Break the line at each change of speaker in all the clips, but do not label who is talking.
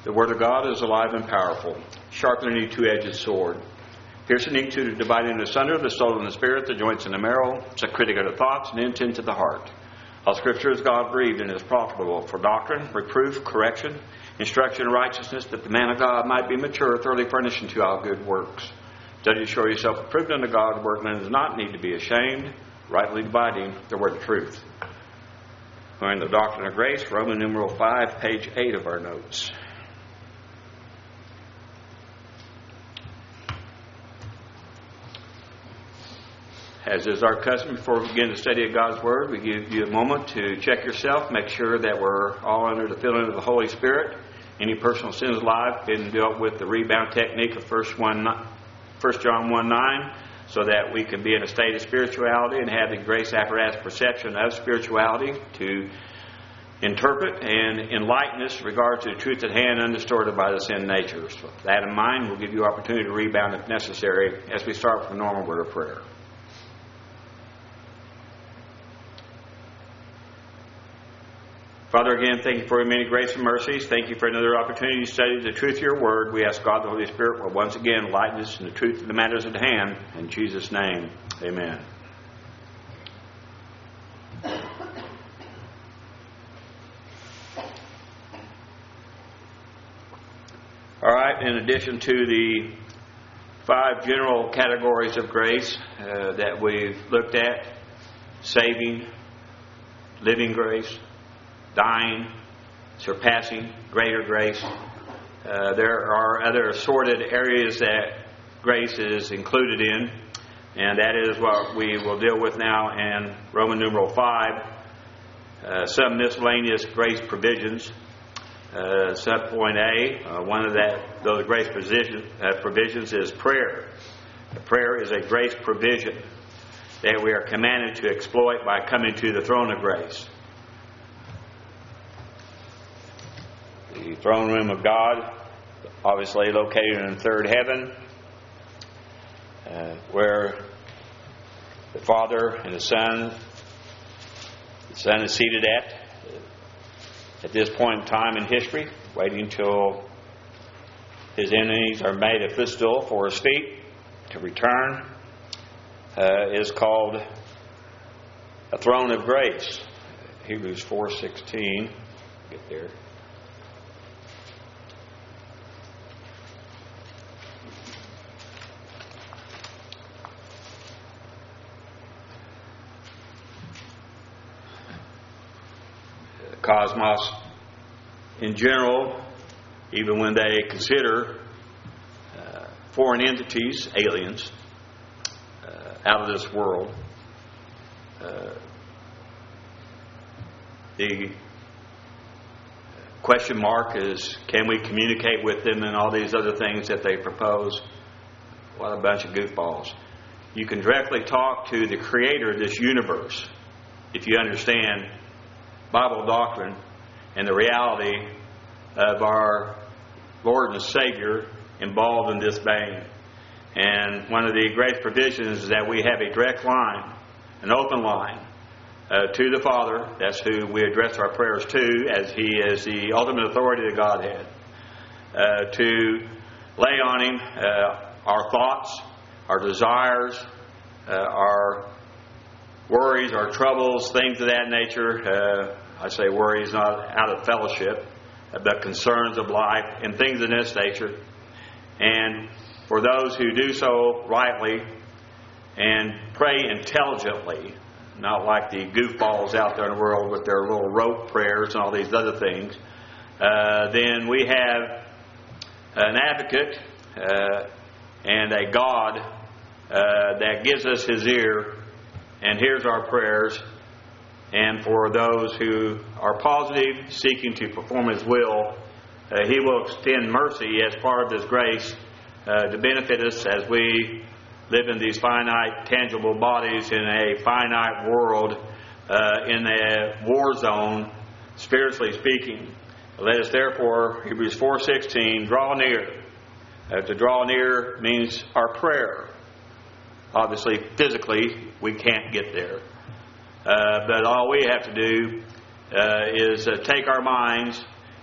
The Word of God is alive and powerful, sharper than any two-edged sword, piercing to dividing asunder the soul and the spirit, the joints and the marrow. It's a critic of the thoughts and intent to the heart. All Scripture is God-breathed and is profitable for doctrine, reproof, correction, instruction in righteousness, that the man of God might be mature, thoroughly furnished unto all good works. Study to show yourself approved unto God, workman does not need to be ashamed, rightly dividing the word of truth. We're in the Doctrine of Grace, Roman numeral 5, page 8 of our notes. As is our custom, before we begin the study of God's Word, we give you a moment to check yourself, make sure that we're all under the filling of the Holy Spirit. Any personal sins of life been dealt with the rebound technique of 1 John 1:9, so that we can be in a state of spirituality and have the grace apparatus perception of spirituality to interpret and enlighten us in regard to the truth at hand, undistorted by the sin nature. So with that in mind, we'll give you opportunity to rebound if necessary as we start with a normal word of prayer. Father, again, thank you for your many grace and mercies. Thank you for another opportunity to study the truth of your word. We ask God the Holy Spirit will once again enlighten us in the truth of the matters at hand. In Jesus' name, amen. All right, in addition to the 5 general categories of grace that we've looked at, saving, living grace, dying, surpassing, greater grace. There are other assorted areas that grace is included in, and that is what we will deal with now in Roman numeral 5, some miscellaneous grace provisions. Subpoint A, one of those grace provisions is prayer. Prayer is a grace provision that we are commanded to exploit by coming to the throne of grace. The throne room of God, obviously located in the third heaven, where the Father and the Son is seated at this point in time in history, waiting until his enemies are made a footstool for his feet to return, is called a throne of grace. Hebrews 4:16. Get there. Cosmos in general, even when they consider foreign entities, aliens, out of this world, the question mark is, can we communicate with them and all these other things that they propose? What a bunch of goofballs. You can directly talk to the creator of this universe if you understand Bible doctrine and the reality of our Lord and Savior involved in this vein. And one of the great provisions is that we have a direct line, an open line to the Father. That's who we address our prayers to, as He is the ultimate authority of the Godhead. To lay on Him our thoughts, our desires, our worries, our troubles, things of that nature. I say worries not out of fellowship, but concerns of life and things of this nature. And for those who do so rightly and pray intelligently, not like the goofballs out there in the world with their little rote prayers and all these other things, then we have an advocate and a God that gives us His ear and hears our prayers. And for those who are positive, seeking to perform His will, He will extend mercy as part of His grace to benefit us as we live in these finite, tangible bodies in a finite world, in a war zone, spiritually speaking. Let us therefore, Hebrews 4:16, draw near. To draw near means our prayer. Obviously, physically, we can't get there. But all we have to do is take our minds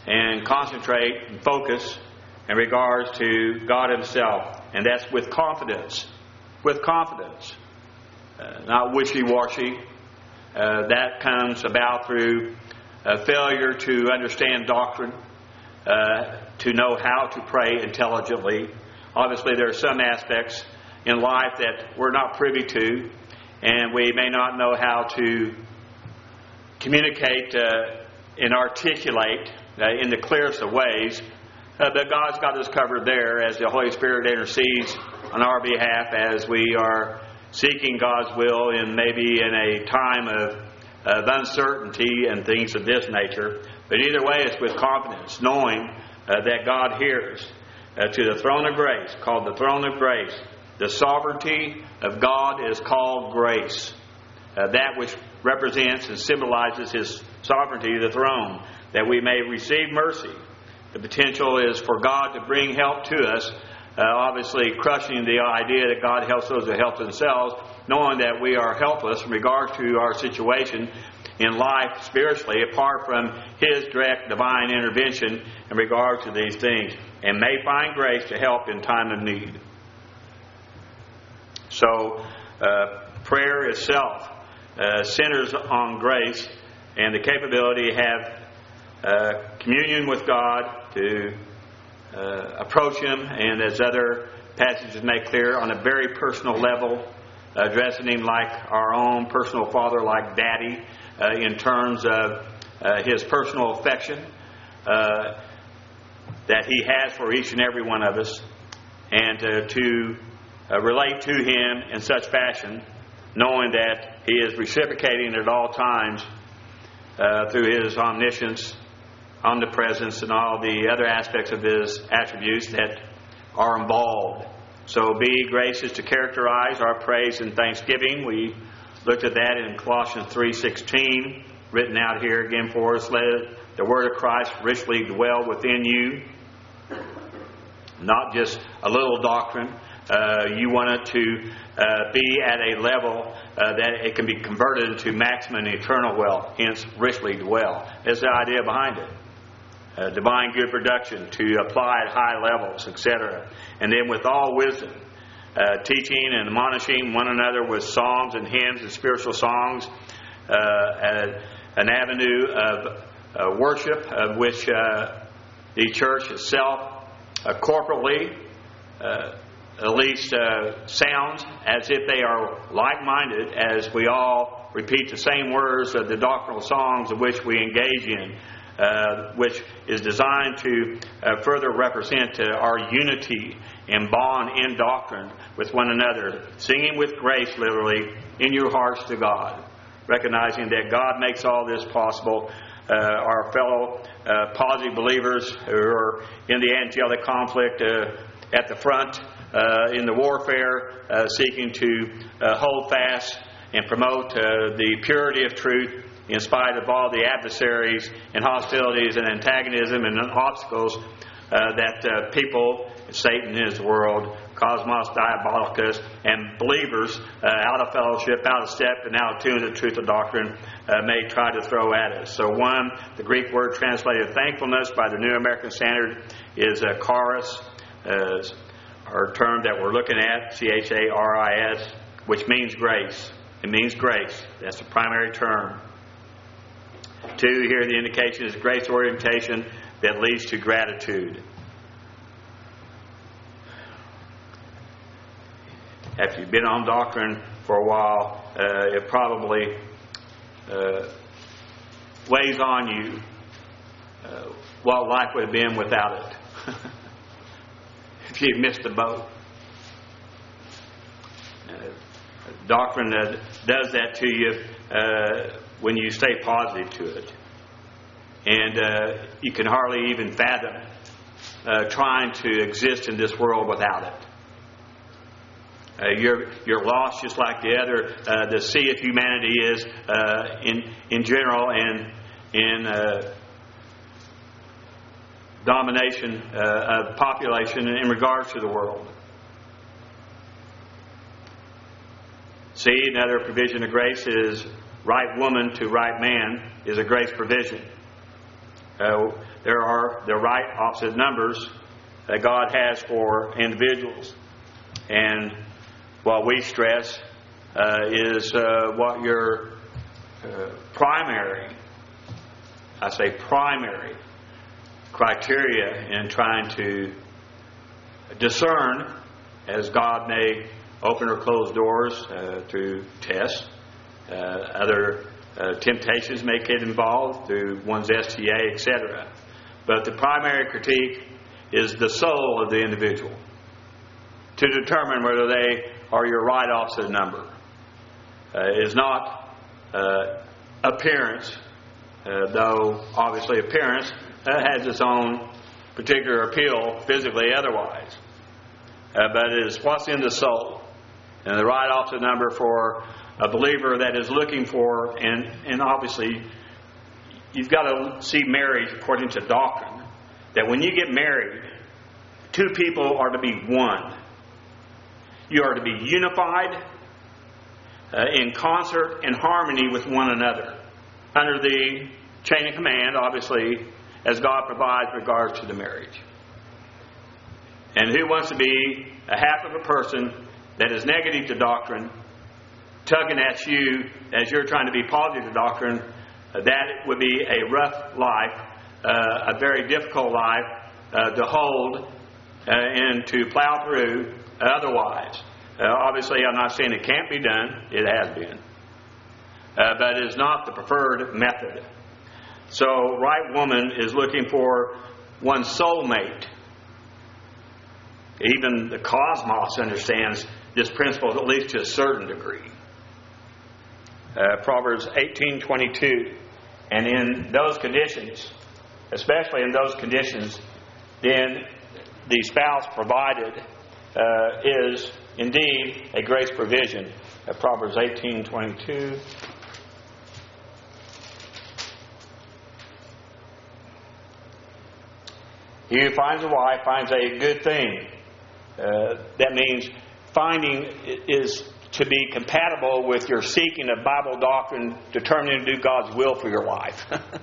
and concentrate and focus in regards to God Himself. And that's with confidence. With confidence. Not wishy-washy. That comes about through failure to understand doctrine, to know how to pray intelligently. Obviously, there are some aspects in life that we're not privy to, and we may not know how to communicate and articulate in the clearest of ways. But God's got us covered there as the Holy Spirit intercedes on our behalf as we are seeking God's will maybe in a time of uncertainty and things of this nature. But either way, it's with confidence, knowing that God hears to the throne of grace, called the throne of grace. The sovereignty of God is called grace. That which represents and symbolizes His sovereignty, the throne, that we may receive mercy. The potential is for God to bring help to us, obviously crushing the idea that God helps those who help themselves, knowing that we are helpless in regard to our situation in life spiritually, apart from His direct divine intervention in regard to these things, and may find grace to help in time of need. So, prayer itself centers on grace and the capability to have communion with God, to approach Him, and as other passages make clear, on a very personal level, addressing Him like our own personal Father, like Daddy, in terms of His personal affection that He has for each and every one of us, and to relate to Him in such fashion, knowing that He is reciprocating at all times through His omniscience, omnipresence, and all the other aspects of His attributes that are involved. So be gracious to characterize our praise and thanksgiving. We looked at that in Colossians 3:16, written out here again for us. Let the word of Christ richly dwell within you. Not just a little doctrine. You want it to be at a level that it can be converted into maximum eternal wealth, hence richly dwell. That's the idea behind it. Divine good production to apply at high levels, etc. And then with all wisdom, teaching and admonishing one another with psalms and hymns and spiritual songs, an avenue of worship of which the church itself corporately at least sounds as if they are like-minded, as we all repeat the same words of the doctrinal songs of which we engage in, which is designed to further represent our unity and bond in doctrine with one another, singing with grace, literally, in your hearts to God, recognizing that God makes all this possible. Our fellow positive believers who are in the angelic conflict at the front, in the warfare, seeking to hold fast and promote the purity of truth in spite of all the adversaries and hostilities and antagonism and obstacles that people, Satan in his world, Cosmos Diabolicus, and believers out of fellowship, out of step, and out of tune to the truth of doctrine may try to throw at us. So one, the Greek word translated thankfulness by the New American Standard is charis, our term that we're looking at, charis, which means grace. It means grace. That's the primary term. Two, here the indication is grace orientation that leads to gratitude. After you've been on doctrine for a while, it probably weighs on you what life would have been without it. If you've missed the boat. Doctrine does that to you when you stay positive to it. And you can hardly even fathom trying to exist in this world without it. You're lost just like the sea of humanity is in general, and in domination of population in regards to the world. See, another provision of grace is right woman to right man is a grace provision. There are the right opposite numbers that God has for individuals. And what we stress is what your primary, I say primary, criteria in trying to discern, as God may open or close doors through tests. Other temptations may get involved through one's STA, etc. But the primary critique is the soul of the individual, to determine whether they are your right opposite number. It is not appearance, though obviously appearance has its own particular appeal, physically otherwise. But it is what's in the soul. And the right opposite number for a believer that is looking for, and obviously you've got to see marriage according to doctrine, that when you get married, two people are to be one. You are to be unified in concert and harmony with one another, under the chain of command, obviously, as God provides regards to the marriage. And who wants to be a half of a person that is negative to doctrine, tugging at you as you're trying to be positive to doctrine? That would be a rough life, a very difficult life to hold and to plow through otherwise. Obviously, I'm not saying it can't be done. It has been. But it is not the preferred method. So, right woman is looking for one's soulmate. Even the cosmos understands this principle, at least to a certain degree. Proverbs 18:22. And in those conditions, especially in those conditions, then the spouse provided is indeed a grace provision. Proverbs 18:22. He who finds a wife finds a good thing. That means finding is to be compatible with your seeking of Bible doctrine, determining to do God's will for your life.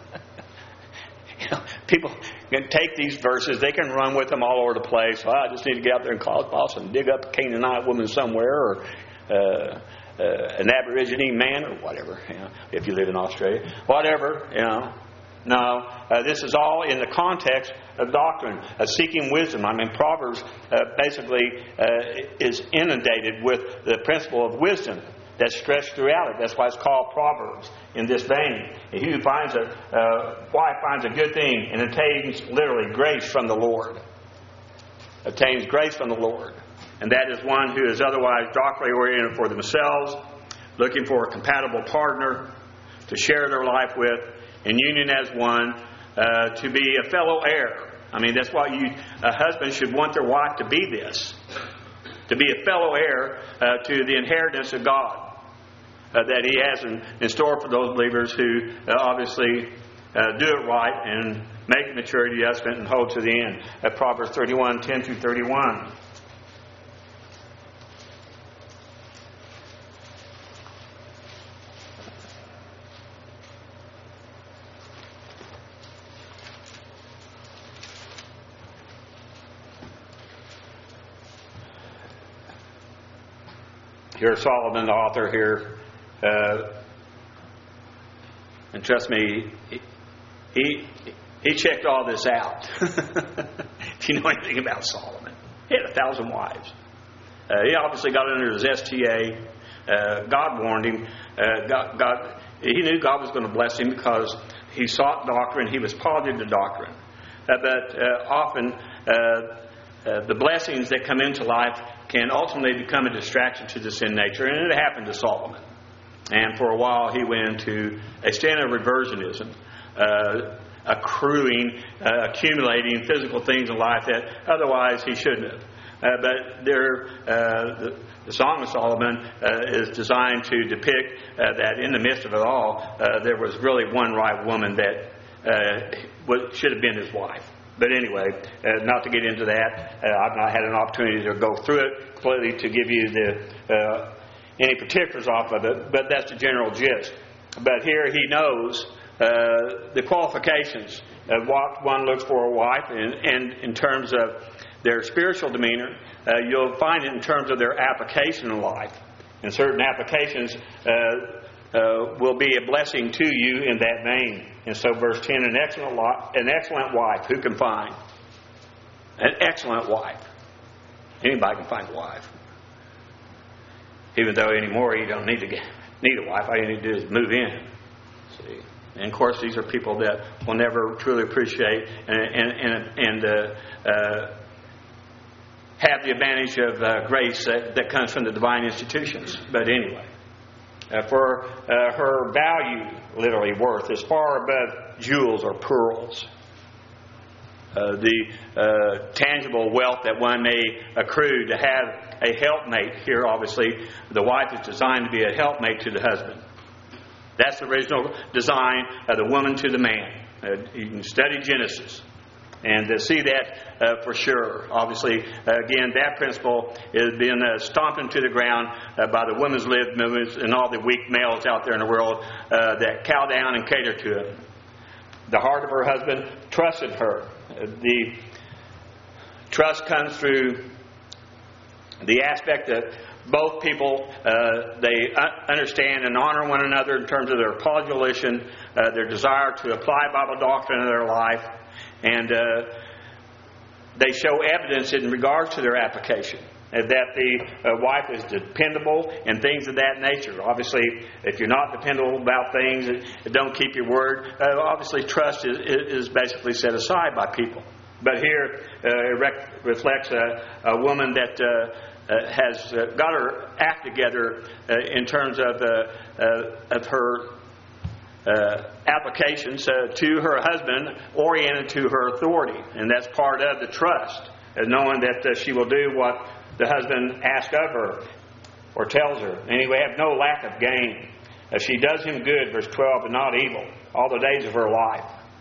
People can take these verses, they can run with them all over the place. Well, I just need to get out there and cause boss and dig up a Canaanite woman somewhere, or an Aborigine man, or whatever. If you live in Australia, whatever. No, this is all in the context of doctrine, of seeking wisdom. I mean, Proverbs basically is inundated with the principle of wisdom that's stretched throughout it. That's why it's called Proverbs in this vein. He who finds a wife finds a good thing and obtains literally grace from the Lord. Obtains grace from the Lord. And that is one who is otherwise doctrinally oriented for themselves, looking for a compatible partner to share their life with, in union as one, to be a fellow heir. I mean, that's what a husband should want their wife to be this. To be a fellow heir to the inheritance of God that He has in store for those believers who obviously do it right and make maturity adjustment and hold to the end. Proverbs 31:10-31. Here's Solomon, the author here, and trust me, he checked all this out. If you know anything about Solomon, he had 1,000 wives. He obviously got under his STA. God warned him. He knew God was going to bless him because he sought doctrine. He was positive to doctrine. But often the blessings that come into life can ultimately become a distraction to the sin nature. And it happened to Solomon. And for a while he went into a stand of reversionism, accumulating physical things in life that otherwise he shouldn't have. But the Song of Solomon is designed to depict that in the midst of it all, there was really one right woman that should have been his wife. But anyway, not to get into that, I've not had an opportunity to go through it completely to give you any particulars off of it, but that's the general gist. But here he knows the qualifications of what one looks for a wife, and in terms of their spiritual demeanor, you'll find it in terms of their application in life. And certain applications will be a blessing to you in that vein. And so verse 10, an excellent wife, who can find? An excellent wife. Anybody can find a wife. Even though anymore you don't need a wife. All you need to do is move in. See? And of course these are people that will never truly appreciate and have the advantage of grace that comes from the divine institutions. But anyway, for her value, literally worth, is far above jewels or pearls. The tangible wealth that one may accrue to have a helpmate. Here, obviously, the wife is designed to be a helpmate to the husband. That's the original design of the woman to the man. You can study Genesis and see that for sure. Obviously, again, that principle has been stomped into the ground by the women's lib movements and all the weak males out there in the world that cow down and cater to him. The heart of her husband trusted her. The trust comes through the aspect that both people, they understand and honor one another in terms of their volition, their desire to apply Bible doctrine in their life, and they show evidence in regards to their application. That the wife is dependable and things of that nature. Obviously, if you're not dependable about things, don't keep your word. Obviously, trust is basically set aside by people. But here, it reflects a woman that has got her act together in terms of her applications to her husband, oriented to her authority, and that's part of the trust, knowing that she will do what the husband asks of her or tells her. And he will have no lack of gain. She does him good, verse 12, but not evil, all the days of her life.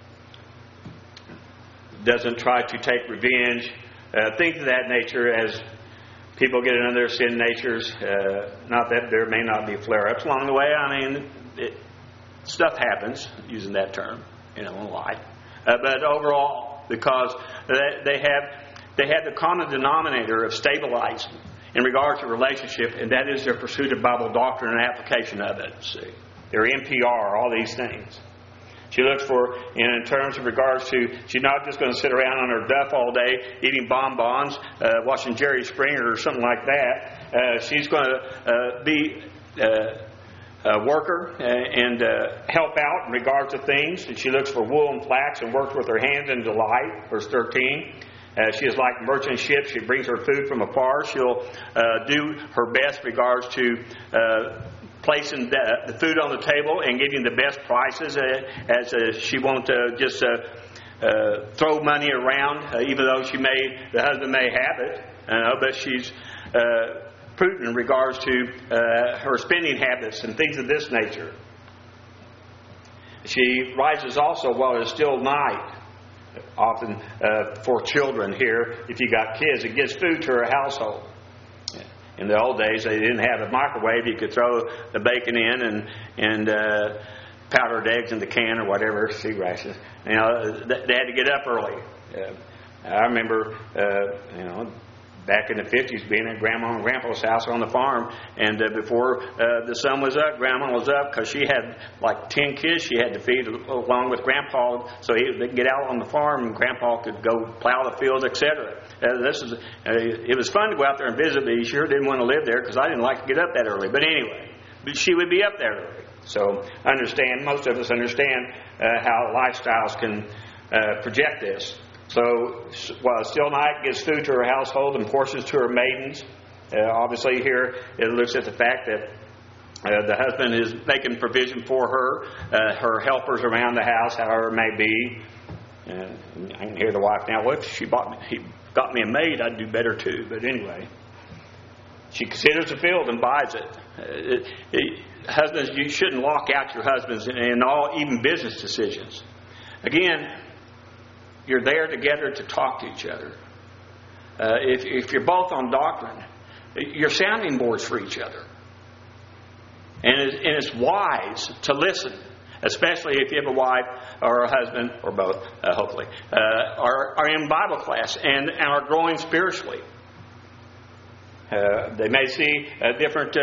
Doesn't try to take revenge, things of that nature as people get into their sin natures. Not that there may not be flare-ups along the way. I mean, stuff happens, using that term, in life. But overall, because they have the common denominator of stabilizing in regard to relationship, and that is their pursuit of Bible doctrine and application of it. See, their NPR, all these things. She looks for, in terms of regards to, she's not just going to sit around on her duff all day eating bonbons, watching Jerry Springer or something like that. She's going to be a worker and help out in regards to things. She looks for wool and flax and works with her hands in delight, verse 13. She is like merchant ship. She brings her food from afar. She'll do her best in regards to placing the food on the table and getting the best prices, as she won't just throw money around, even though the husband may have it. But she's prudent in regards to her spending habits and things of this nature. She rises also while it is still night. Often for children here, if you got kids, it gives food to her household. In the old days, they didn't have a microwave. You could throw the bacon in and powdered eggs in the can or whatever, sea rations. They had to get up early. I remember, back in the 50s, being at Grandma and Grandpa's house on the farm, and before the sun was up, Grandma was up because she had like 10 kids she had to feed along with Grandpa, so they could get out on the farm and Grandpa could go plow the fields, etc. It was fun to go out there and visit, but he sure didn't want to live there because I didn't like to get up that early. But anyway, she would be up there early. So most of us understand how lifestyles can project this. So while still night, gives food to her household and portions to her maidens. Obviously here it looks at the fact that the husband is making provision for her helpers around the house, however it may be. I can hear the wife now, well, if he got me a maid, I'd do better too. But anyway, she considers the field and buys it. Husbands, you shouldn't lock out your husbands in all, even business decisions. Again, you're there together to talk to each other. If you're both on doctrine, you're sounding boards for each other. And it's wise to listen. especially if you have a wife or a husband, or both, hopefully, are in Bible class and are growing spiritually. They may see a different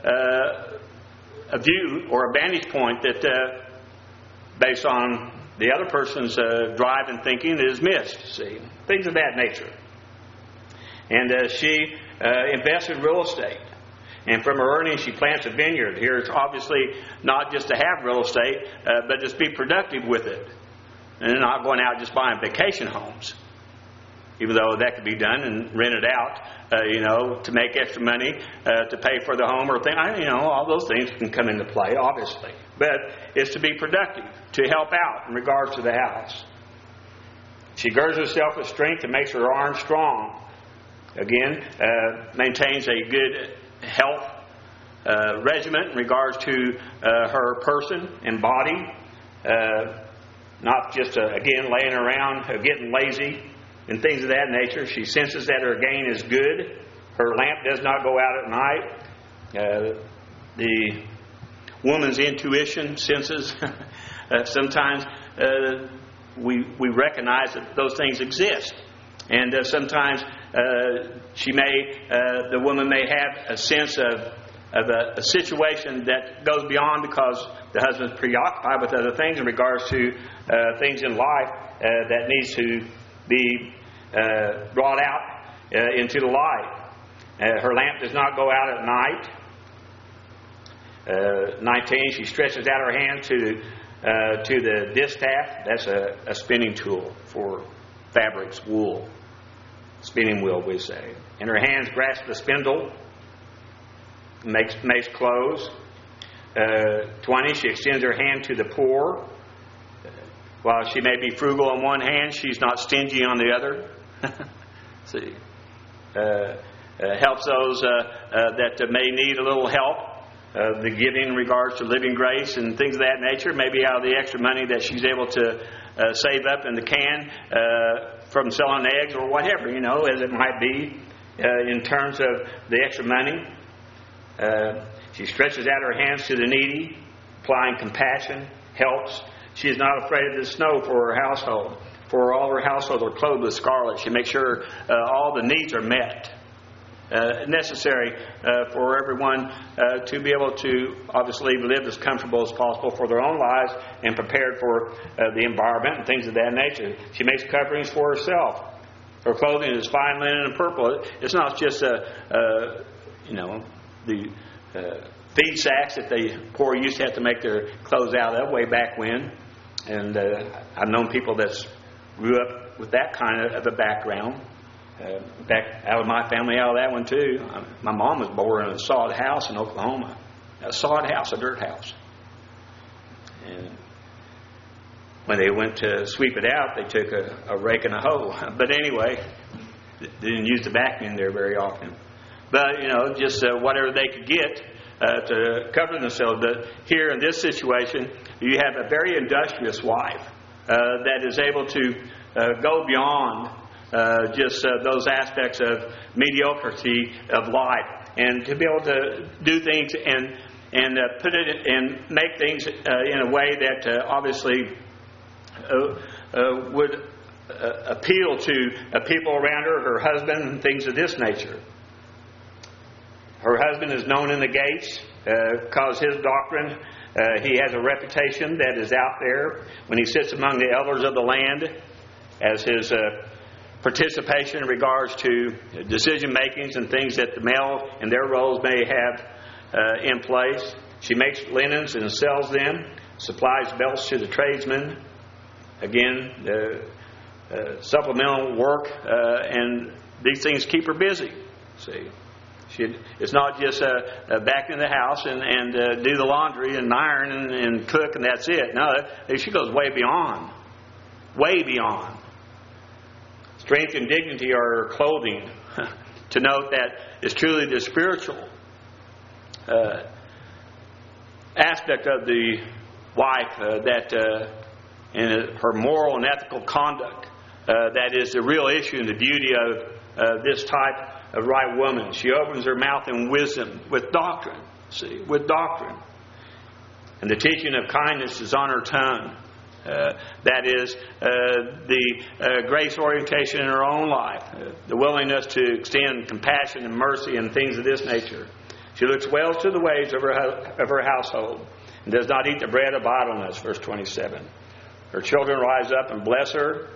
a view or a vantage point that, based on the other person's drive and thinking, is missed. See, things of that nature. And she invests in real estate. And from her earnings, she plants a vineyard. Here, it's obviously not just to have real estate, but just be productive with it. And not going out just buying vacation homes. Even though that could be done and rented out, to make extra money to pay for the home or thing. All those things can come into play, obviously. But it's to be productive, to help out in regards to the house. She girds herself with strength and makes her arms strong. Again, maintains a good health regimen in regards to her person and body. Not just, again, laying around, getting lazy and things of that nature. She senses that her gain is good. Her lamp does not go out at night. The woman's intuition senses. Sometimes we recognize that those things exist. And sometimes the woman may have a sense of a situation that goes beyond because the husband's preoccupied with other things in regards to things in life that needs to be brought out into the light. Her lamp does not go out at night. 19, she stretches out her hand to the distaff. That's a spinning tool for fabrics, wool. Spinning wheel, we say. And her hands grasp the spindle, makes clothes. 20, she extends her hand to the poor. While she may be frugal on one hand, she's not stingy on the other. See, helps those that may need a little help. The giving in regards to living grace and things of that nature, maybe out of the extra money that she's able to save up in the can from selling eggs or whatever, as it might be in terms of the extra money. She stretches out her hands to the needy, applying compassion, helps. She is not afraid of the snow for her household. For all her household are clothed with scarlet. She makes sure all the needs are met. Necessary for everyone to be able to obviously live as comfortable as possible for their own lives and prepared for the environment and things of that nature. She makes coverings for herself. Her clothing is fine linen and purple. It's not just the feed sacks that the poor used to have to make their clothes out of way back when. And I've known people that grew up with that kind of a background. Back out of my family, out of that one too. My mom was born in a sod house in Oklahoma. A sod house, a dirt house. And when they went to sweep it out, they took a rake and a hoe. But anyway, they didn't use the vacuum there very often. But, just whatever they could get to cover themselves. But here in this situation, you have a very industrious wife that is able to go beyond just those aspects of mediocrity of life, and to be able to do things and put it and make things in a way that obviously would appeal to people around her husband, and things of this nature. Her husband is known in the gates because his doctrine, he has a reputation that is out there when he sits among the elders of the land, as his participation in regards to decision makings and things that the male and their roles may have in place. She makes linens and sells them, supplies belts to the tradesmen. Again, supplemental work, and these things keep her busy. See, it's not just back in the house and do the laundry and iron and cook and that's it. No, she goes way beyond. Way beyond. Strength and dignity are her clothing. To note that it's truly the spiritual aspect of the wife that in her moral and ethical conduct that is the real issue and the beauty of this type of right woman. She opens her mouth in wisdom with doctrine. See, with doctrine. And the teaching of kindness is on her tongue. That is the grace orientation in her own life, the willingness to extend compassion and mercy and things of this nature. She looks well to the ways of her household and does not eat the bread of idleness, verse 27. Her children rise up and bless her,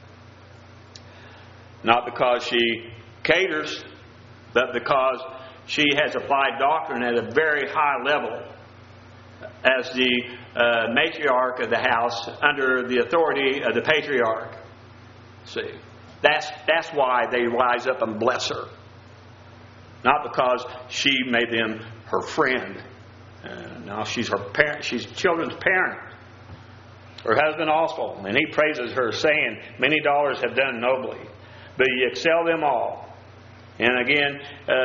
not because she caters, but because she has applied doctrine at a very high level as the matriarch of the house under the authority of the patriarch. See, that's why they rise up and bless her, not because she made them her friend. No, she's her parent. She's children's parent. Her husband also, and he praises her, saying, "Many daughters have done nobly, but ye excel them all." And again,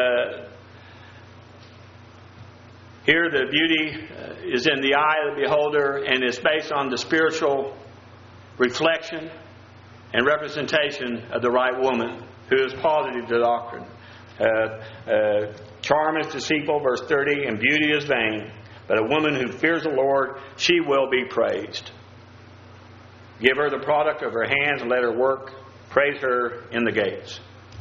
here the beauty is in the eye of the beholder, and is based on the spiritual reflection and representation of the right woman who is positive to doctrine. Charm is deceitful, verse 30, and beauty is vain. But a woman who fears the Lord, she will be praised. Give her the product of her hands and let her work. Praise her in the gates.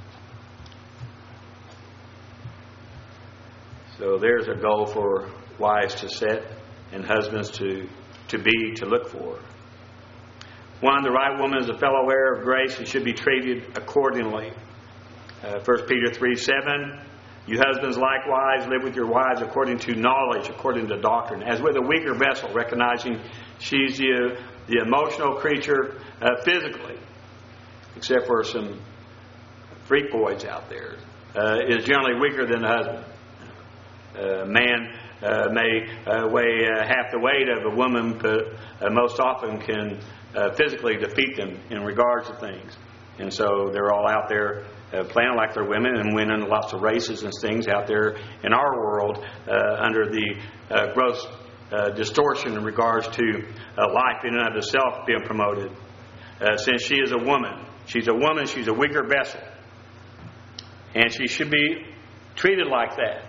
So there's a goal for wives to set and husbands to look for. One, the right woman is a fellow heir of grace and should be treated accordingly. 1 Peter 3:7, you husbands likewise live with your wives according to knowledge, according to doctrine, as with a weaker vessel, recognizing she's the emotional creature physically, except for some freak boys out there, is generally weaker than the husband. A man may weigh half the weight of a woman, but most often can physically defeat them in regards to things. And so they're all out there playing like they're women and winning lots of races and things out there in our world under the gross distortion in regards to life in and of itself being promoted. Since she is a woman, she's a weaker vessel. And she should be treated like that.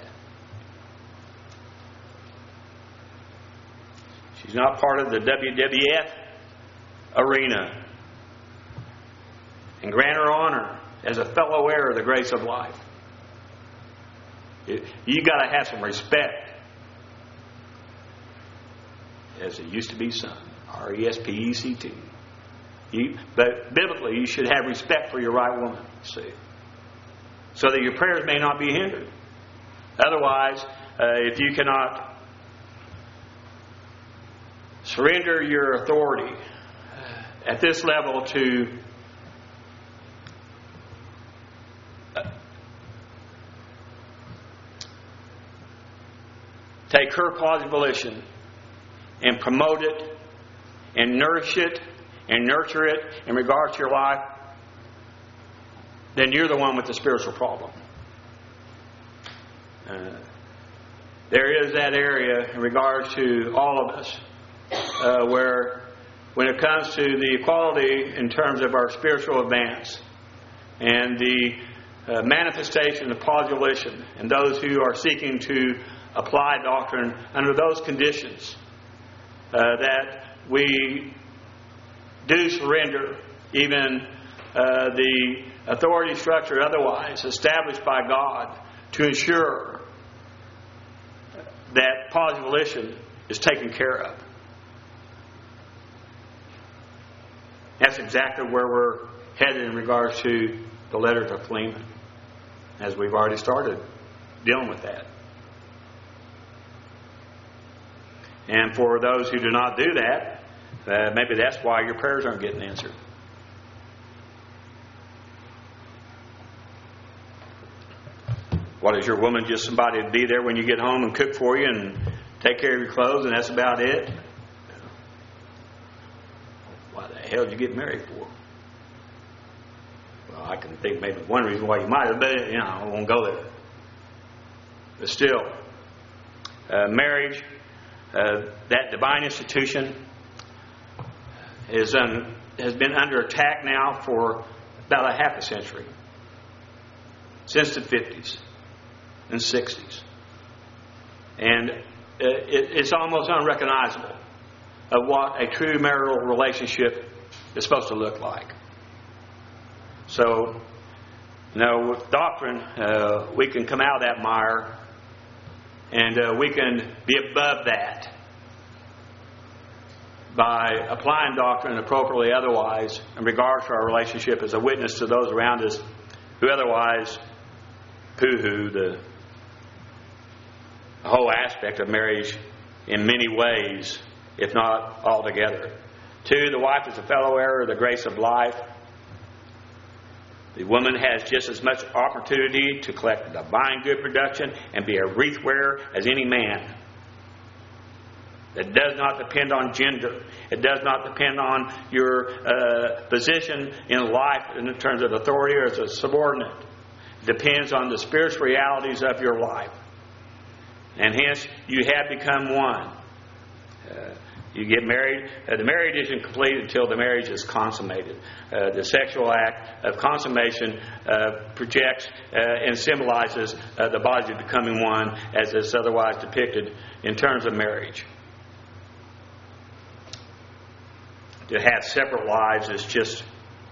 She's not part of the WWF arena. And grant her honor as a fellow heir of the grace of life. You got to have some respect, as it used to be sung, R-E-S-P-E-C-T. But biblically, you should have respect for your right woman, see, so that your prayers may not be hindered. Otherwise, if you cannot surrender your authority at this level to take her positive volition and promote it and nourish it and nurture it in regards to your life, then you're the one with the spiritual problem. There is that area in regards to all of us where when it comes to the equality in terms of our spiritual advance and the manifestation of positive volition and those who are seeking to apply doctrine under those conditions, that we do surrender even the authority structure otherwise established by God to ensure that positive volition is taken care of. That's exactly where we're headed in regards to the letter to Philemon, as we've already started dealing with that. And for those who do not do that, maybe that's why your prayers aren't getting answered. What, is your woman just somebody to be there when you get home and cook for you and take care of your clothes and that's about it? Why the hell did you get married for? Well, I can think maybe one reason why you might have, but I won't go there. But still, marriage, that divine institution, has been under attack now for about a half a century, since the 50s and 60s. And it's almost unrecognizable of what a true marital relationship is supposed to look like. So, with doctrine, we can come out of that mire, and we can be above that by applying doctrine appropriately otherwise in regards to our relationship as a witness to those around us who otherwise poo-hoo the whole aspect of marriage in many ways, if not altogether. 2, the wife is a fellow heir of the grace of life. The woman has just as much opportunity to collect divine good production and be a wreath wearer as any man. It does not depend on gender. It does not depend on your position in life in terms of authority or as a subordinate. It depends on the spiritual realities of your life. And hence, you have become one. You get married. The marriage isn't complete until the marriage is consummated. The sexual act of consummation projects and symbolizes the body becoming one, as is otherwise depicted in terms of marriage. To have separate lives is just,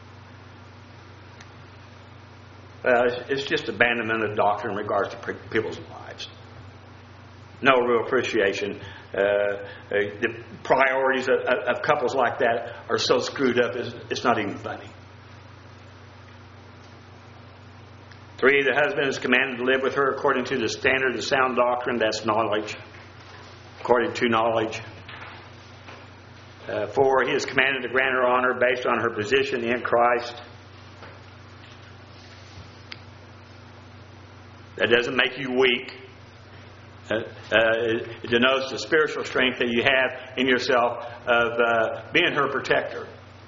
it's just abandonment of doctrine in regards to people's lives. No real appreciation. The priorities of couples like that are so screwed up, it's not even funny. 3, the husband is commanded to live with her according to the standard of sound doctrine, that's knowledge. According to knowledge. 4, he is commanded to grant her honor based on her position in Christ. That doesn't make you weak. It denotes the spiritual strength that you have in yourself of being her protector.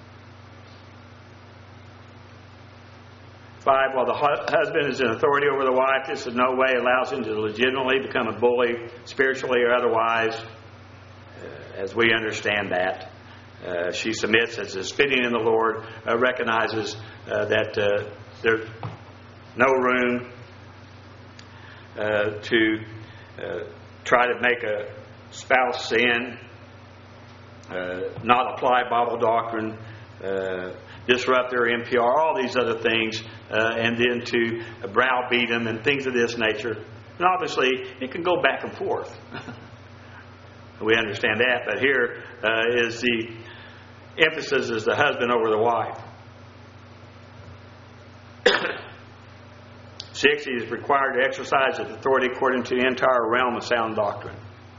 5, while the husband is in authority over the wife, this in no way allows him to legitimately become a bully, spiritually or otherwise, as we understand that. She submits as is fitting in the Lord, recognizes that there's no room to try to make a spouse sin, not apply Bible doctrine, disrupt their NPR, all these other things, and then to browbeat them and things of this nature. And obviously, it can go back and forth. We understand that, but here is the emphasis is the husband over the wife. 6, he is required to exercise his authority according to the entire realm of sound doctrine.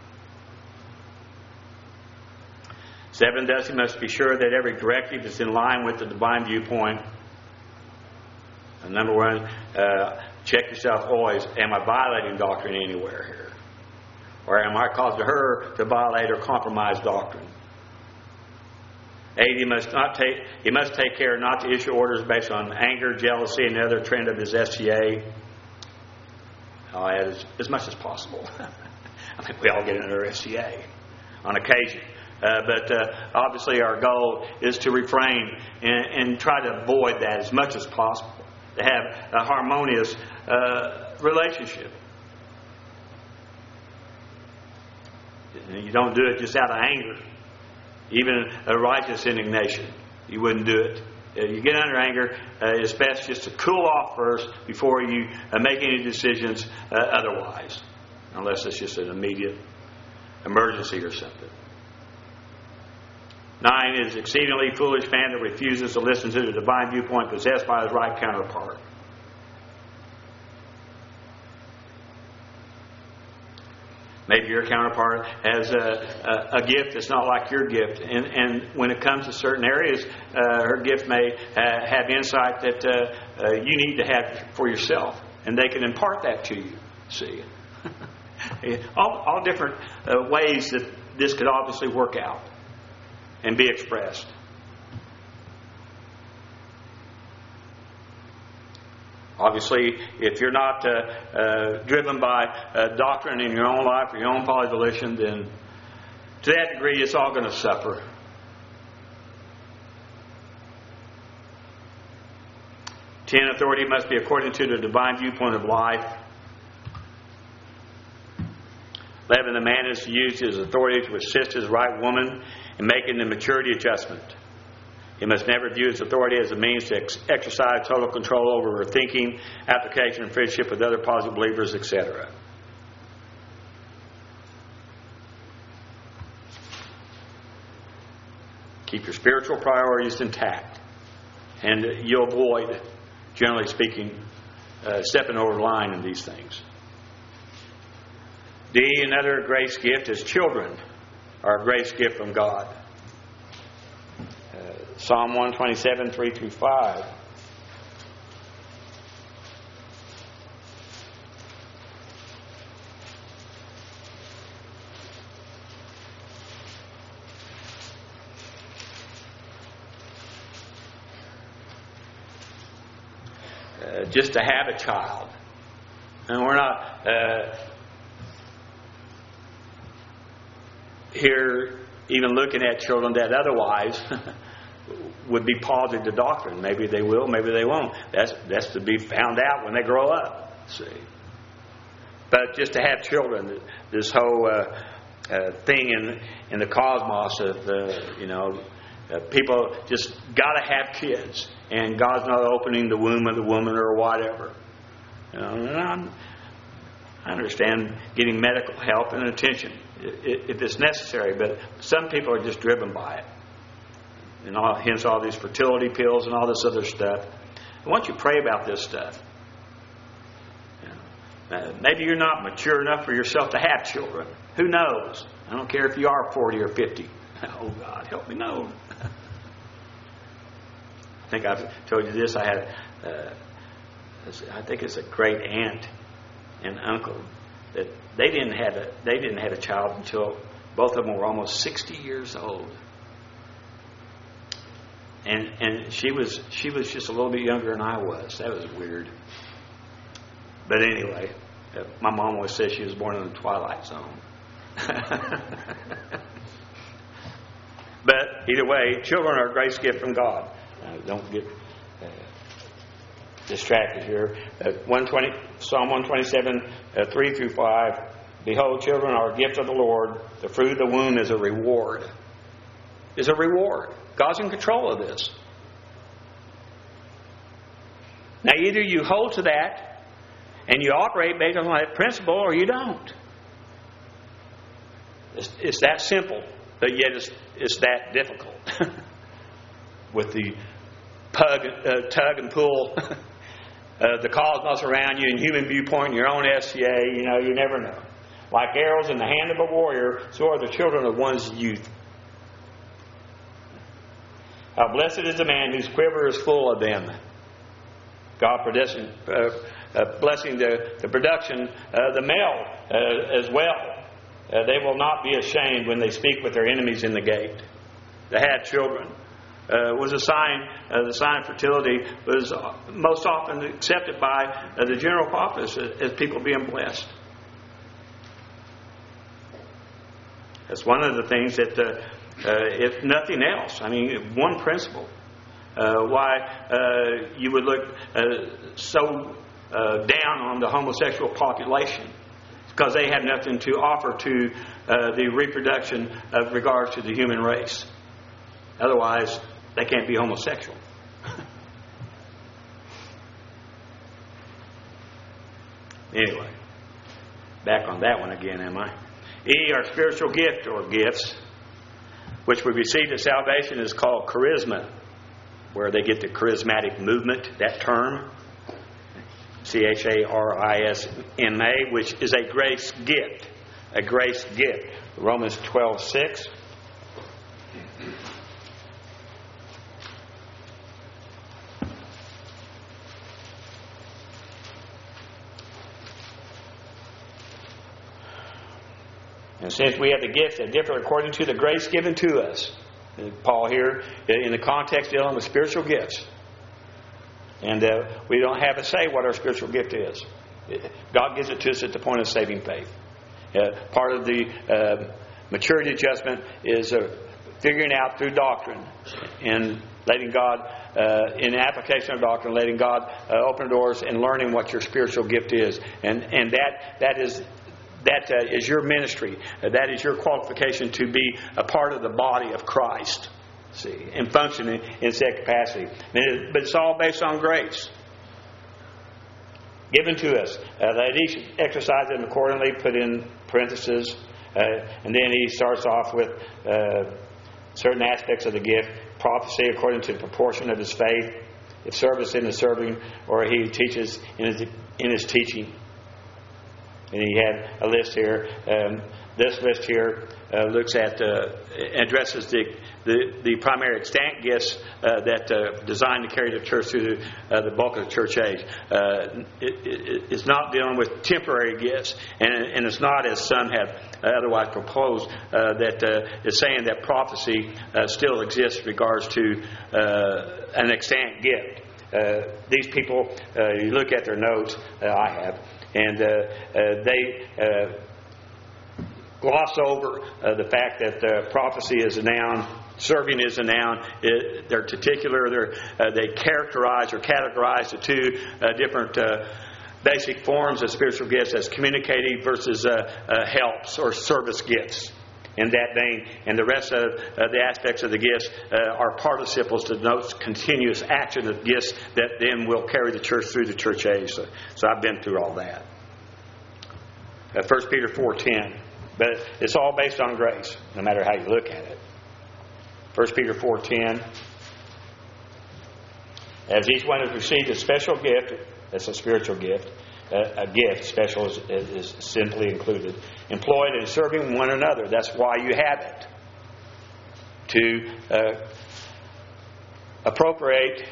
7, thus he must be sure that every directive is in line with the divine viewpoint. And number 1, check yourself always, am I violating doctrine anywhere here? Or am I causing her to violate or compromise doctrine? 8, he must take care not to issue orders based on anger, jealousy, and the other trend of his STA. I'll add as much as possible. I think we all get under STA on occasion. But obviously our goal is to refrain and try to avoid that as much as possible. To have a harmonious relationship. You don't do it just out of anger. Even a righteous indignation, you wouldn't do it. You get under anger, it's best just to cool off first before you make any decisions otherwise. Unless it's just an immediate emergency or something. 9 is exceedingly foolish man that refuses to listen to the divine viewpoint possessed by his right counterpart. Maybe your counterpart has a gift that's not like your gift. And when it comes to certain areas, her gift may have insight that you need to have for yourself. And they can impart that to you. See? all different ways that this could obviously work out and be expressed. Obviously, if you're not driven by doctrine in your own life or your own volition, then to that degree it's all going to suffer. 10, authority must be according to the divine viewpoint of life. 11, the man is to use his authority to assist his right woman in making the maturity adjustment. He must never view his authority as a means to exercise total control over her thinking, application, and friendship with other positive believers, etc. Keep your spiritual priorities intact, and you'll avoid, generally speaking, stepping over the line in these things. D, another grace gift is children are a grace gift from God. Psalm 127, 3 through 5. Just to have a child. And we're not here even looking at children that otherwise would be positive to doctrine. Maybe they will, maybe they won't. That's to be found out when they grow up. See, but just to have children, this whole thing in the cosmos of people just got to have kids, and God's not opening the womb of the woman or whatever. And I understand getting medical help and attention if it's necessary, but some people are just driven by it. And hence all these fertility pills and all this other stuff. I want you to pray about this stuff. Maybe you're not mature enough for yourself to have children. Who knows? I don't care if you are 40 or 50. Oh, God, help me know. I think I've told you this. I think it's a great aunt and uncle that they didn't have a child until both of them were almost 60 years old. And she was just a little bit younger than I was. That was weird. But anyway, my mom always says she was born in the twilight zone. But either way, children are a grace gift from God. Don't get distracted here. Psalm 127, 3 through 5. Behold, children are a gift of the Lord. The fruit of the womb is a reward. Is a reward. God's in control of this. Now, either you hold to that and you operate based on that principle, or you don't. It's that simple, but yet it's that difficult. With the tug and pull, the cosmos around you, and human viewpoint, and your own SCA, you never know. Like arrows in the hand of a warrior, so are the children of one's youth. How blessed is the man whose quiver is full of them. God blessing the production, the male as well. They will not be ashamed when they speak with their enemies in the gate. To have children was a sign. The sign of fertility was most often accepted by the general populace as people being blessed. That's one of the things that, if nothing else, one principle why you would look so down on the homosexual population, because they have nothing to offer to the reproduction of regards to the human race. Otherwise, they can't be homosexual. Anyway, back on that one again, am I? E, our spiritual gift or gifts, which we received at salvation, is called charisma, where they get the charismatic movement, that term. charisma, which is a grace gift. A grace gift. Romans 12:6. And since we have the gifts that differ according to the grace given to us, Paul here, in the context dealing with spiritual gifts. And we don't have a say what our spiritual gift is. God gives it to us at the point of saving faith. Part of the maturity adjustment is figuring out through doctrine and letting God, in application of doctrine, letting God open doors and learning what your spiritual gift is. And that is that is your ministry. That is your qualification to be a part of the body of Christ. See, and functioning in that capacity. But it's all based on grace given to us. That each exercise them accordingly, put in parentheses. And then he starts off with certain aspects of the gift. Prophecy according to the proportion of his faith. If service in his serving, or he teaches in his teaching. And he had a list here. This list here looks at addresses the primary extant gifts that designed to carry the church through the bulk of the church age. It's not dealing with temporary gifts, and it's not, as some have otherwise proposed, that is saying that prophecy still exists in regards to an extant gift. These people, you look at their notes, I have, and they gloss over the fact that prophecy is a noun, serving is a noun. They're particular. They characterize or categorize the two different basic forms of spiritual gifts as communicative versus helps or service gifts. In that vein, and the rest of the aspects of the gifts are participles to denote continuous action of gifts that then will carry the church through the church age. So I've been through all that. 1 Peter 4:10. But it's all based on grace, no matter how you look at it. 1 Peter 4:10. As each one has received a special gift, that's a spiritual gift. A gift, special is simply included. Employed in serving one another. That's why you have it. To appropriate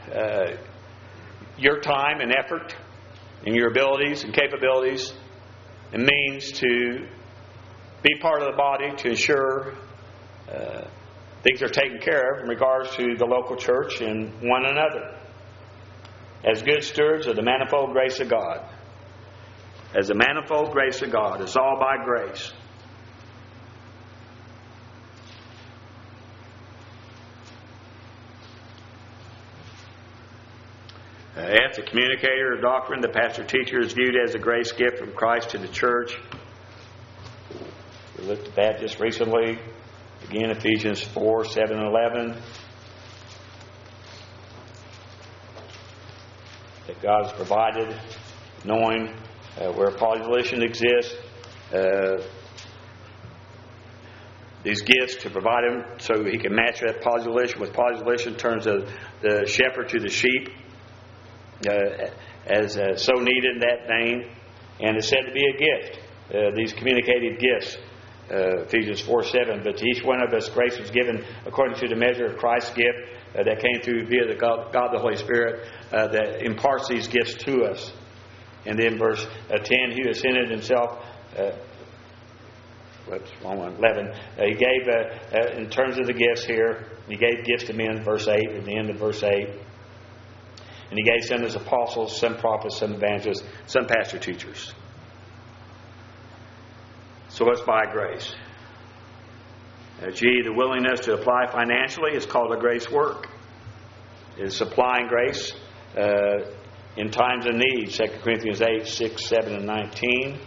your time and effort and your abilities and capabilities and means to be part of the body to ensure things are taken care of in regards to the local church and one another. As good stewards of the manifold grace of God. As the manifold grace of God. It's all by grace. F, the communicator of doctrine, the pastor teacher is viewed as a grace gift from Christ to the church. We looked at that just recently. Again, Ephesians 4:7 and 11. That God has provided, knowing where population exists, these gifts to provide him so he can match that population with population in terms of the shepherd to the sheep, as so needed in that vein. And it's said to be a gift, these communicative gifts. Ephesians 4:7. But to each one of us grace was given according to the measure of Christ's gift that came through via the God the Holy Spirit that imparts these gifts to us. And then verse 10, he ascended himself. 11. He gave, in terms of the gifts here, he gave gifts to men, verse 8, at the end of verse 8. And he gave some as apostles, some prophets, some evangelists, some pastor teachers. So it's by grace. G, the willingness to apply financially is called a grace work. It's supplying grace in times of need. 2 Corinthians 8, 6, 7, and 19.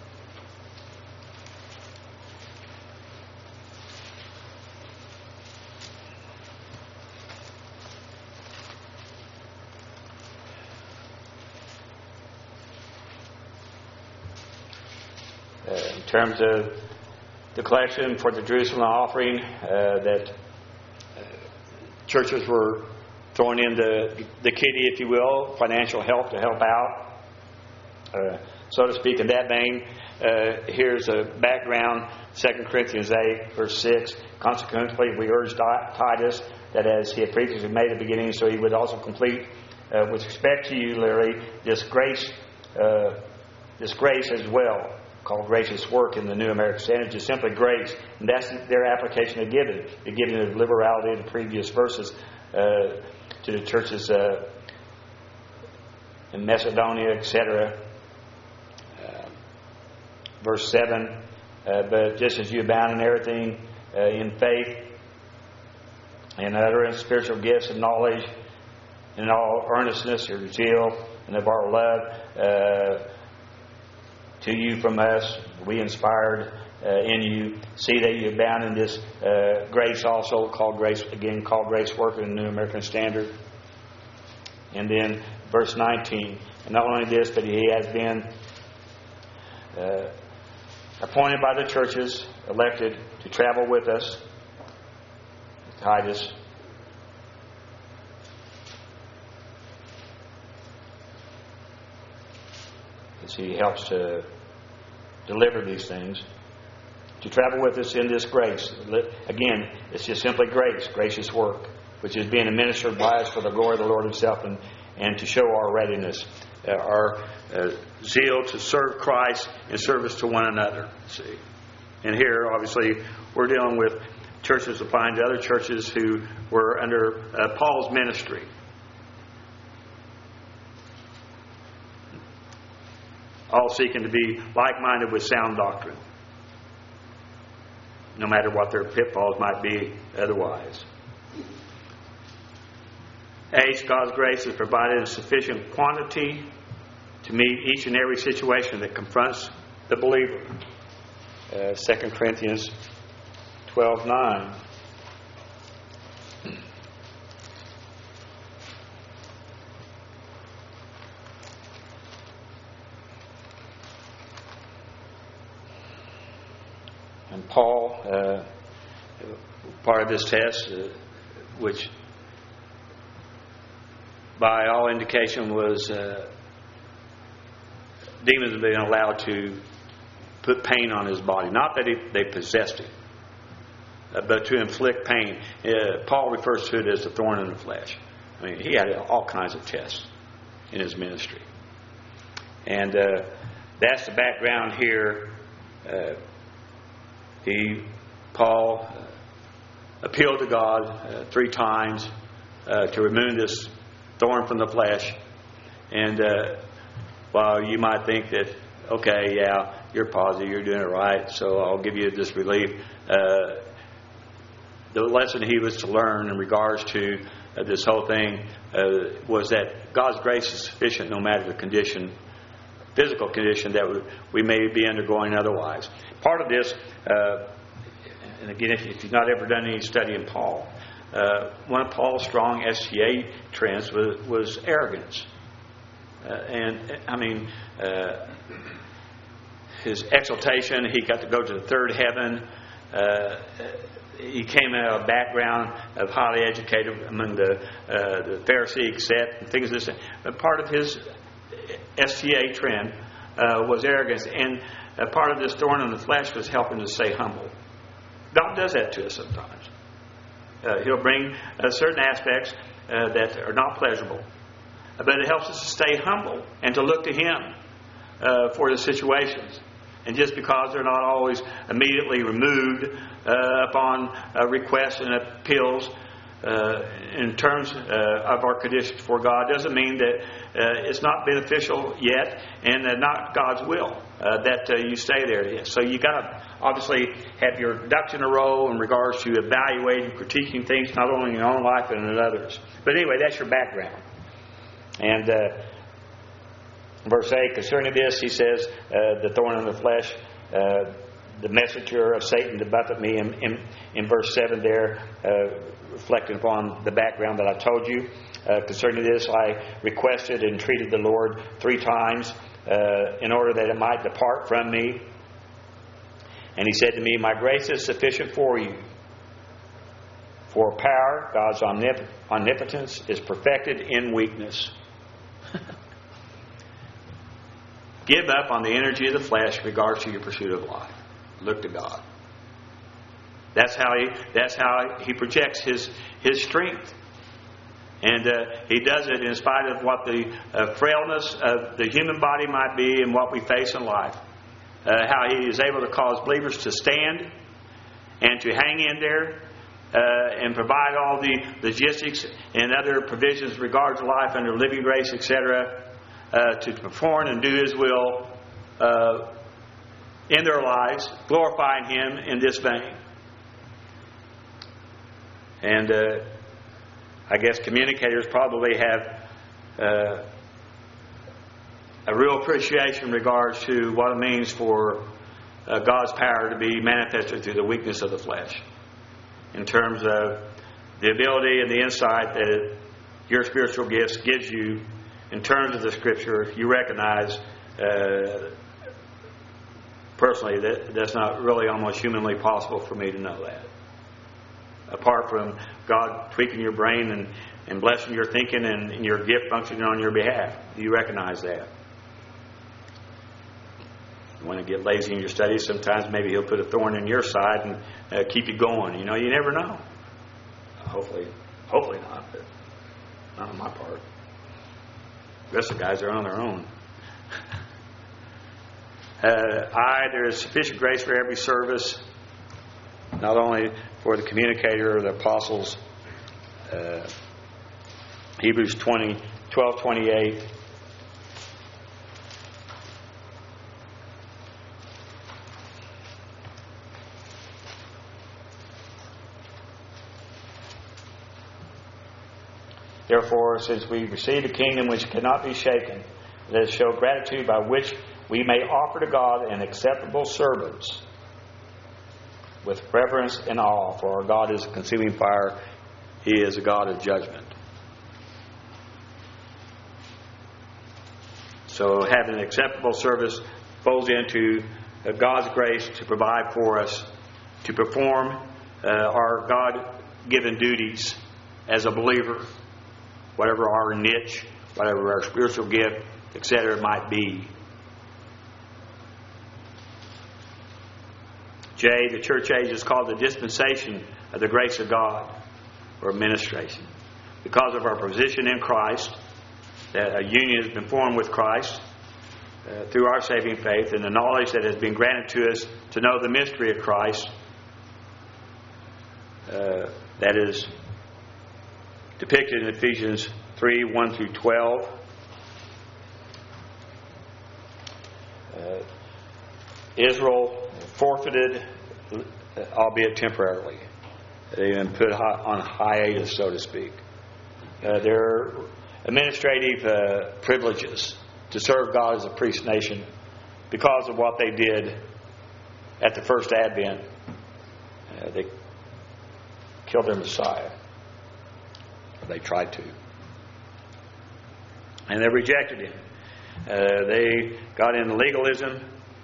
In terms of the collection for the Jerusalem offering, that churches were throwing in the kitty, if you will, financial help to help out, so to speak. In that vein, here's a background, 2 Corinthians 8, verse 6. Consequently, we urge Titus that as he had previously made a beginning, so he would also complete, with respect to you, Larry, this grace as well, called gracious work in the New American Standard, is simply grace. And that's their application of giving. The giving of liberality in the previous verses to the churches in Macedonia, etc. Verse 7, but just as you abound in everything, in faith, in utterance, spiritual gifts, and knowledge, in all earnestness or zeal, and of our love, to you from us, we inspired in you. See that you abound in this grace also, called grace work in the New American Standard. And then verse 19. And not only this, but he has been appointed by the churches, elected to travel with us, Titus. As he helps to deliver these things. To travel with us in this grace. Again, it's just simply grace, gracious work, which is being administered by us for the glory of the Lord Himself and to show our readiness, our zeal to serve Christ in service to one another. See, and here, obviously, we're dealing with churches applying to other churches who were under Paul's ministry. All seeking to be like-minded with sound doctrine, no matter what their pitfalls might be otherwise. H, God's grace is provided in sufficient quantity to meet each and every situation that confronts the believer. 2 Corinthians 12:9. And Paul, part of this test, which by all indication was demons being allowed to put pain on his body. Not that they possessed him, but to inflict pain. Paul refers to it as the thorn in the flesh. I mean, he had all kinds of tests in his ministry. And that's the background here. Paul appealed to God 3 times to remove this thorn from the flesh. And while you might think that, okay, yeah, you're positive, you're doing it right, so I'll give you this relief. The lesson he was to learn in regards to this whole thing was that God's grace is sufficient no matter the condition, physical condition that we may be undergoing otherwise. Part of this, and again, if you've not ever done any study in Paul, one of Paul's strong STA trends was arrogance. And I mean, his exaltation, he got to go to the third heaven. He came out of a background of highly educated among the Pharisee sect and things of this. But part of his STA trend was arrogance, and part of this thorn in the flesh was helping to stay humble. God does that to us sometimes. He'll bring certain aspects that are not pleasurable, but it helps us to stay humble and to look to Him for the situations. And just because they're not always immediately removed upon requests and appeals in terms of our condition before God, doesn't mean that it's not beneficial yet and not God's will that you stay there. So you got to obviously have your ducks in a row in regards to evaluating, critiquing things, not only in your own life but in others. But anyway, that's your background. And verse 8, concerning this, he says, the thorn in the flesh, the messenger of Satan to buffet me. In verse 7 there, reflecting upon the background that I told you. Concerning this, I requested and entreated the Lord 3 times in order that it might depart from me. And He said to me, my grace is sufficient for you. For power, God's omnipotence, is perfected in weakness. Give up on the energy of the flesh in regards to your pursuit of life. Look to God. That's how He projects His strength. And He does it in spite of what the frailness of the human body might be and what we face in life. How He is able to cause believers to stand and to hang in there and provide all the logistics and other provisions regards to life under living grace, etc., to perform and do His will in their lives, glorifying Him in this vein. And I guess communicators probably have a real appreciation in regards to what it means for God's power to be manifested through the weakness of the flesh. In terms of the ability and the insight that your spiritual gifts gives you in terms of the Scripture, you recognize personally that's not really almost humanly possible for me to know that. Apart from God tweaking your brain and blessing your thinking and your gift functioning on your behalf. You recognize that. You want to get lazy in your studies, sometimes maybe He'll put a thorn in your side and keep you going. You know, you never know. Hopefully not, but not on my part. The rest of the guys are on their own. There is sufficient grace for every service, not only for the communicator or the apostles. Hebrews 12:28. Therefore, since we receive a kingdom which cannot be shaken, let us show gratitude by which we may offer to God an acceptable service with reverence and awe, for our God is a consuming fire. He is a God of judgment. So having an acceptable service folds into God's grace to provide for us, to perform our God-given duties as a believer, whatever our niche, whatever our spiritual gift, etc. might be. J, the church age is called the dispensation of the grace of God, or administration. Because of our position in Christ, that a union has been formed with Christ through our saving faith, and the knowledge that has been granted to us to know the mystery of Christ, that is depicted in Ephesians 3:1-12. Israel forfeited, albeit temporarily, and put on hiatus, so to speak, their administrative privileges to serve God as a priest nation because of what they did at the first Advent. They killed their Messiah. They tried to. And they rejected Him. They got into legalism.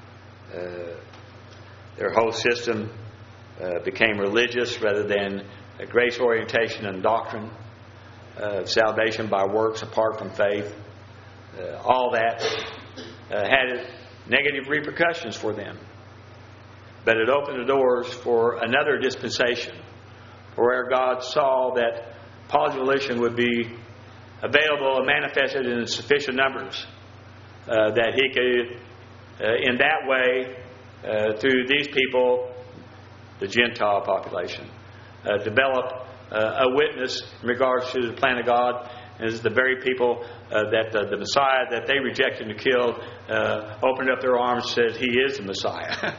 Their whole system became religious rather than a grace orientation and doctrine of salvation by works apart from faith. All that had negative repercussions for them. But it opened the doors for another dispensation where God saw that Paul's religion would be available and manifested in sufficient numbers that he could, in that way, through these people, the Gentile population, develop a witness in regards to the plan of God. As the very people that the Messiah that they rejected and killed opened up their arms and said, He is the Messiah.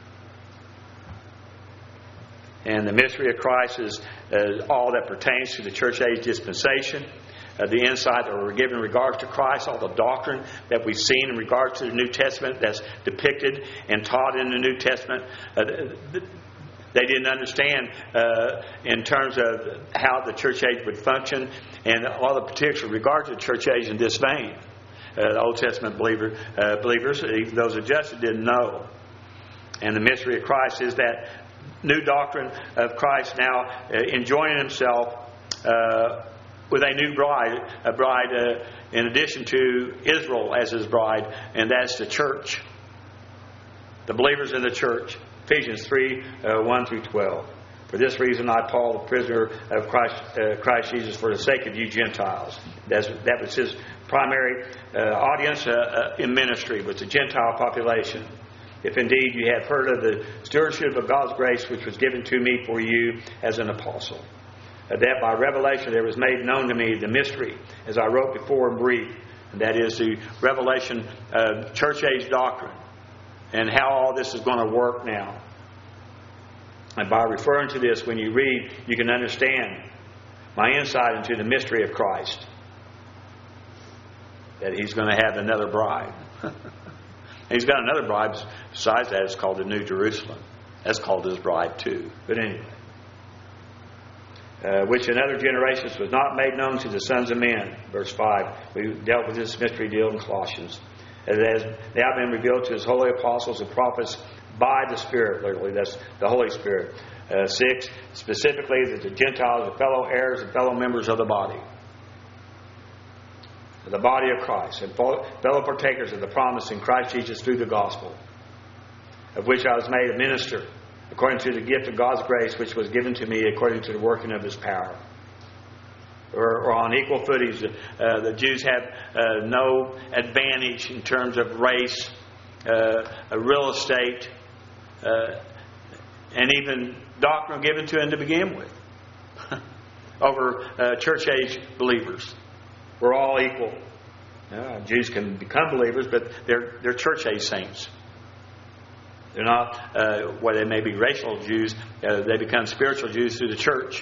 And the mystery of Christ is all that pertains to the church age dispensation. The insight that we're given in regards to Christ, all the doctrine that we've seen in regards to the New Testament that's depicted and taught in the New Testament. They didn't understand in terms of how the church age would function and all the particulars in regard to the church age in this vein. The Old Testament believers, even those adjusted, didn't know. And the mystery of Christ is that new doctrine of Christ now enjoining Himself with a new bride, a bride in addition to Israel as His bride, and that's the church, the believers in the church. Ephesians 3:1-12. For this reason, I, Paul, the prisoner of Christ Jesus, for the sake of you Gentiles. That was his primary audience in ministry, was the Gentile population. If indeed you have heard of the stewardship of God's grace, which was given to me for you as an apostle, that by revelation there was made known to me the mystery, as I wrote before in brief, and that is the revelation of church age doctrine and how all this is going to work now. And by referring to this, when you read, you can understand my insight into the mystery of Christ. that he's going to have another bride. He's got another bride besides that. It's called the New Jerusalem. That's called his bride too. But anyway. Which in other generations was not made known to the sons of men. Verse 5. We dealt with this mystery deal in Colossians. As it has now been revealed to his holy apostles and prophets by the Spirit. Literally, that's the Holy Spirit. 6. Specifically that the Gentiles are fellow heirs and fellow members of the body. The body of Christ. And fellow partakers of the promise in Christ Jesus through the gospel. Of which I was made a minister, according to the gift of God's grace, which was given to me according to the working of His power. Or on equal footings, the Jews have no advantage in terms of race, real estate, and even doctrine given to them to begin with, over church-age believers. We're all equal. Jews can become believers, but they're church-age saints. They're not, while they may be racial Jews, they become spiritual Jews through the church.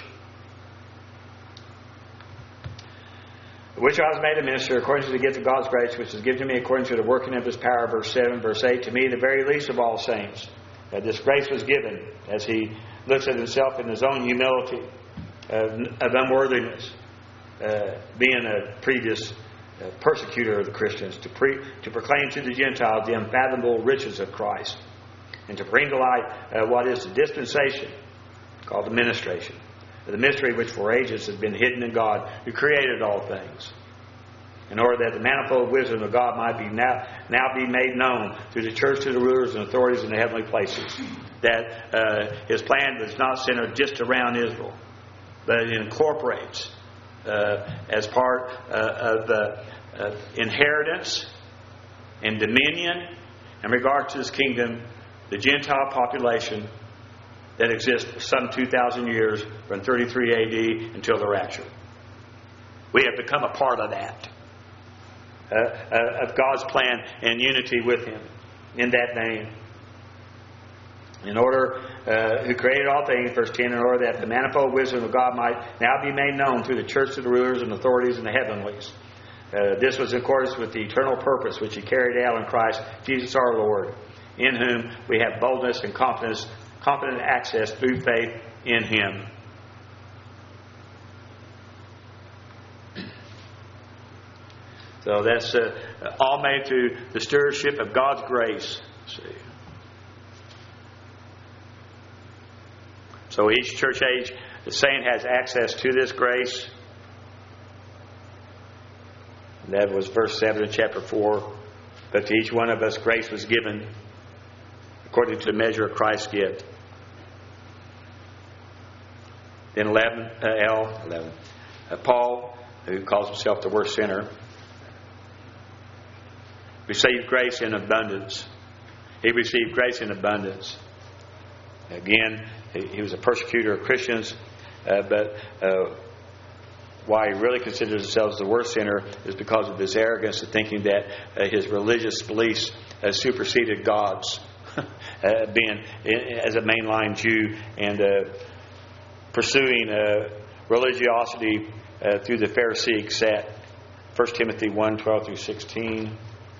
Which I was made a minister according to the gift of God's grace, which is given to me according to the working of His power. Verse 7, verse 8, to me the very least of all saints. This grace was given as he looks at himself in his own humility of unworthiness, being a previous persecutor of the Christians, to proclaim to the Gentiles the unfathomable riches of Christ, and to bring to light what is the dispensation, called administration, the mystery which for ages has been hidden in God, who created all things, in order that the manifold wisdom of God might be now be made known through the church to the rulers and authorities in the heavenly places. That His plan was not centered just around Israel, but it incorporates as part of inheritance and dominion in regard to His kingdom, the Gentile population that exists for some 2,000 years from 33 AD until the rapture. We have become a part of that, of God's plan and unity with Him in that name. In order, who created all things, verse 10, in order that the manifold wisdom of God might now be made known through the church to the rulers and authorities in the heavenlies. This was in accordance with the eternal purpose which He carried out in Christ Jesus our Lord, in whom we have boldness and confident access through faith in Him. So that's all made through the stewardship of God's grace. See. So each church age, the saint has access to this grace. And that was verse 7 of chapter 4. But to each one of us grace was given according to the measure of Christ's gift. Then 11. Paul, who calls himself the worst sinner, received grace in abundance. He received grace in abundance. Again, he was a persecutor of Christians, but why he really considers himself as the worst sinner is because of his arrogance of thinking that his religious beliefs superseded God's, being as a mainline Jew and pursuing religiosity through the Pharisaic set. 1 Timothy 1, 12 through 16.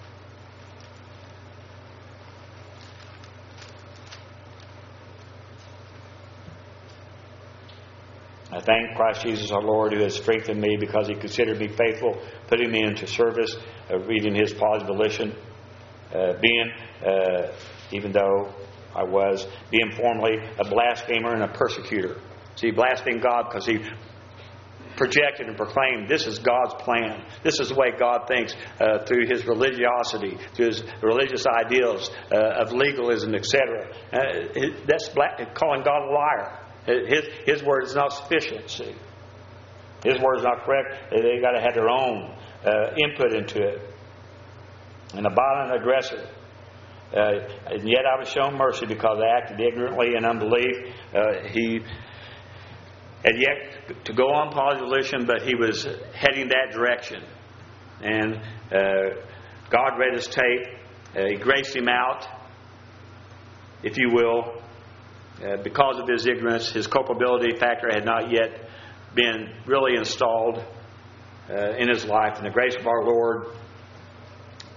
I thank Christ Jesus our Lord, who has strengthened me because He considered me faithful, putting me into service, reading His Paul's volition, being, even though I was, being formerly a blasphemer and a persecutor. So he blasphemed God because he projected and proclaimed this is God's plan. This is the way God thinks through His religiosity, through His religious ideals of legalism, etc. That's calling God a liar. His word is not sufficient. See, His word is not correct. They got to have their own input into it. An violent aggressor. And yet I was shown mercy because I acted ignorantly in unbelief. He had yet to go on Paul's volition, but he was heading that direction. And God read his tape. He graced him out, if you will. Because of his ignorance, his culpability factor had not yet been really installed in his life. And the grace of our Lord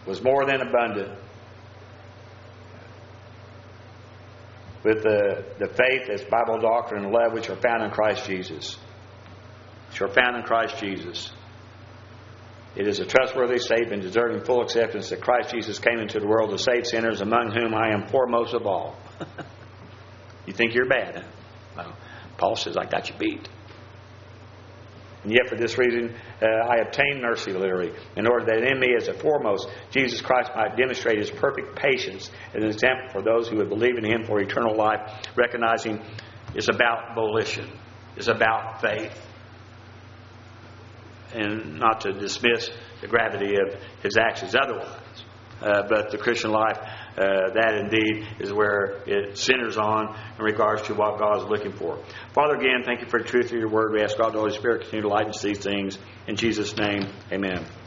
was more than abundant with the faith as Bible doctrine and love which are found in Christ Jesus. Which are found in Christ Jesus. It is a trustworthy statement deserving full acceptance that Christ Jesus came into the world to save sinners, among whom I am foremost of all. You think you're bad, huh? Well, Paul says, I got you beat. And yet for this reason I obtained mercy, literally, in order that in me as a foremost Jesus Christ might demonstrate His perfect patience as an example for those who would believe in Him for eternal life, recognizing it's about volition, it's about faith. And not to dismiss the gravity of His actions otherwise. But the Christian life, that indeed is where it centers on in regards to what God is looking for. Father, again, thank you for the truth of your word. We ask God, the Holy Spirit, continue to lighten us these things. In Jesus' name, amen.